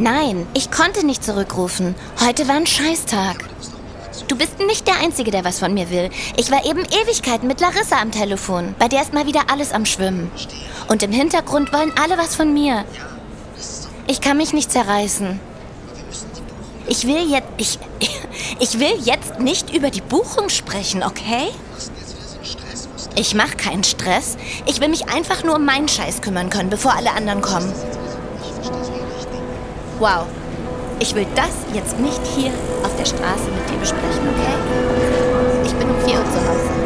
Nein, ich konnte nicht zurückrufen. Heute war ein Scheißtag. Du bist nicht der Einzige, der was von mir will. Ich war eben Ewigkeiten mit Larissa am Telefon. Bei der ist mal wieder alles am Schwimmen. Und im Hintergrund wollen alle was von mir. Ich kann mich nicht zerreißen. Ich will jetzt nicht über die Buchung sprechen, okay? Ich mach keinen Stress. Ich will mich einfach nur um meinen Scheiß kümmern können, bevor alle anderen kommen. Wow. Ich will das jetzt nicht hier auf der Straße mit dir besprechen, okay? Ich bin um 4 Uhr zu Hause.